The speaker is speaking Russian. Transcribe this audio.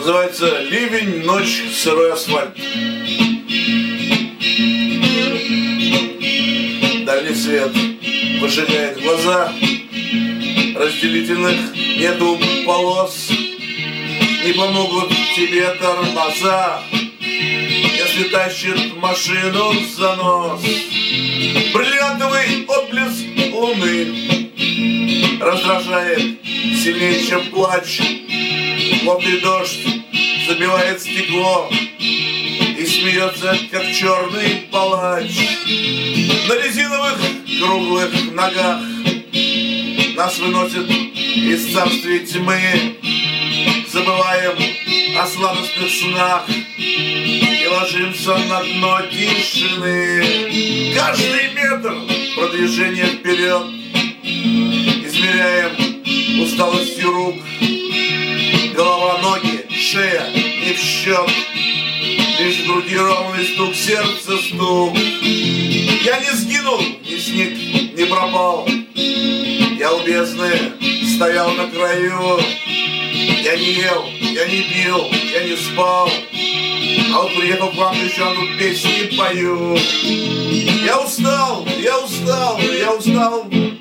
Называется «Ливень, ночь, сырой асфальт». Дальний свет выжигает глаза, разделительных нету полос, не помогут тебе тормоза, если тащит машину в занос. Бриллиантовый отблеск луны раздражает сильнее, чем плач. Плотный дождь забивает стекло и смеется, как черный палач. На резиновых круглых ногах нас выносит из царствия тьмы. Забываем о сладостных снах и ложимся на дно тишины. Каждый метр продвижения вперед измеряем усталостью рук. Голова, ноги, шея не в счет, лишь в груди ровный стук, сердце стук. Я не сгинул, ни сник не пропал, я у бездны стоял на краю. Я не ел, я не пил, я не спал, а вот приехал к вам, еще тут песни пою. Я устал, я устал, я устал